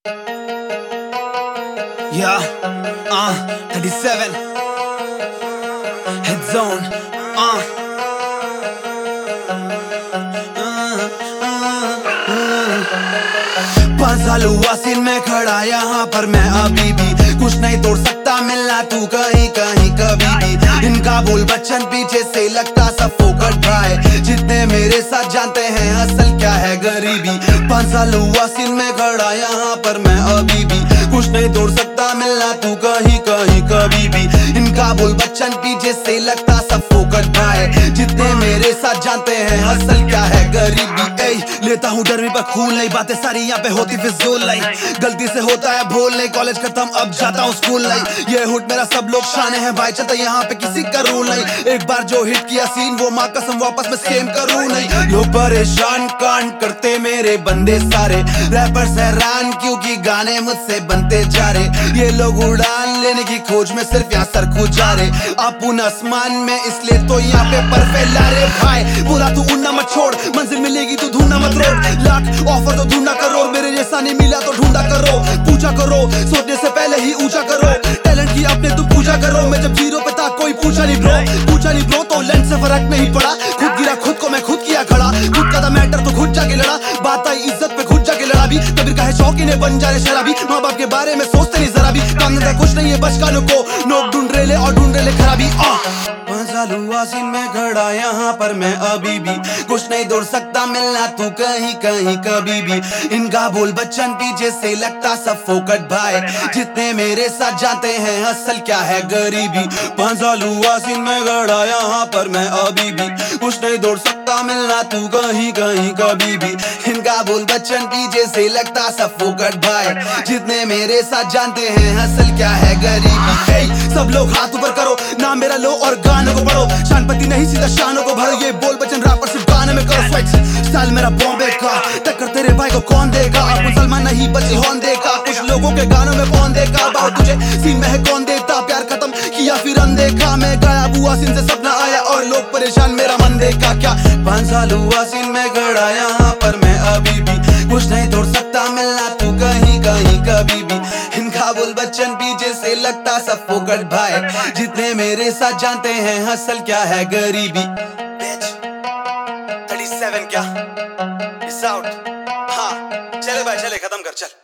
Yeah, 37 Head Zone. 5 साल हुआ scene में खड़ा यहाँ पर मैं अभी भी कुछ नहीं तोड़ सकता मिलना तू कहीं कहीं कभी भी। इनका बोल बच्चन पीछे से लगता सब फोकट भाई, जितने मेरे साथ जानते हैं असल क्या है गरीबी। 5 साल हुआ सीन में खड़ा यहाँ पर मैं अभी भी कुछ नहीं तोड़ सकता मिलना तू कहीं कहीं कभी भी। इनका बोल बच्चन पीछे से लगता सब फोकट भाई, जितने मेरे साथ जानते हैं असल क्या है गरीबी। लेता हूँ डर में पर खून नहीं, बातें सारी यहाँ पे होती फिजूल नहीं, गलती से होता है भूल नहीं, कॉलेज खत्म अब जाता हूँ स्कूल नहीं। ये हुड मेरा सब लोग शाने हैं भाई, चलता यहाँ पे किसी का रूल नहीं। एक बार जो हिट किया सीन वो माँ कसम वापस मैं सेम करूँ नहीं। लोग परेशान कांड करते मेरे बंदे सारे, रैपर्स हैरान क्योंकि गाने मुझसे बनते जा रहे। ये लोग उड़ान लेने की खोज में सिर्फ यहाँ सर को जा रहे, अपुन आसमान में इसलिए तो यहाँ पे पर फैला रे भाई। बोला तू उड़ना मत छोड़, मंजिल मिलेगी तू ढूंढना मत रोड, लाख ऑफर तो ढूंढना करो, मेरे जैसा नहीं मिला तो ढूंढा करो। पूजा करो सोचने से पहले ही ऊंचा करो, टैलेंट की अपने तुम पूजा करो। मैं जब जीरो पे था कोई पूछा नहीं ब्रो तो लेंस से फर्क नहीं पड़ा। खुद गिरा खुद को मैं खुद किया खड़ा, खुद का था मैटर तो खुद जाके लड़ा। बात आई इज्जत पे खुद जाके लड़ा भी, कबीर का है शौकीन है बन जा रहे शराबी। माँ बाप के बारे में सोचते नहीं जरा भी, काम धंधा कुछ नहीं है बचकानों को, लोग ढूंढ रहे ले और ढूंढ रहे ले खराबी। 5 साल हुआ सीन में खड़ा यहाँ पर मैं अभी भी कुछ नहीं तोड़ सकता मिलना तू कहीं कहीं कभी भी। इनका बोल बच्चन पीछे से लगता सब फोकट भाई, जितने मेरे साथ जानते हैं असल क्या है गरीबी। 5 साल हुआ सीन में खड़ा यहाँ पर मैं अभी भी कुछ नहीं तोड़ सकता मिलना तू कहीं कहीं कभी भी। इनका बोल बच्चन पीछे से लगता सब फोकट भाई, जितने मेरे साथ जानते हैं असल क्या है गरीबी। सब लोग हाथ ऊपर करो, नाम मेरा लो और गानों को पढ़ो, शानपति नहीं सीधा शानों को भरो। ये बोल बच्चन रैपर सिर्फ गाने में करो स्वेट, स्टाइल मेरा बॉम्बे का, टक्कर तेरे भाई को कौन देगा। अपन सलमान नहीं बची हॉर्न देगा, कुछ लोगों के गानों में कौन देगा। बाहर तुझे सीन में है कौन देता, प्यार खत्म किया फिर अनदेखा। मैं गायब हुआ सीन से सपना आया और लोग परेशान मेरा मन देखा क्या। 5 साल हुआ सीन में खड़ा यहाँ पर मैं अभी भी कुछ नहीं तोड़ सकता मिलना तू कहीं कहीं कभी भी। इनका बोल बच्चन पीछे से लगता सब फोकट भाई, जितने मेरे साथ जानते हैं असल क्या है गरीबी। 37 क्या? Peace out। हाँ चले भाई चले, खत्म कर चल।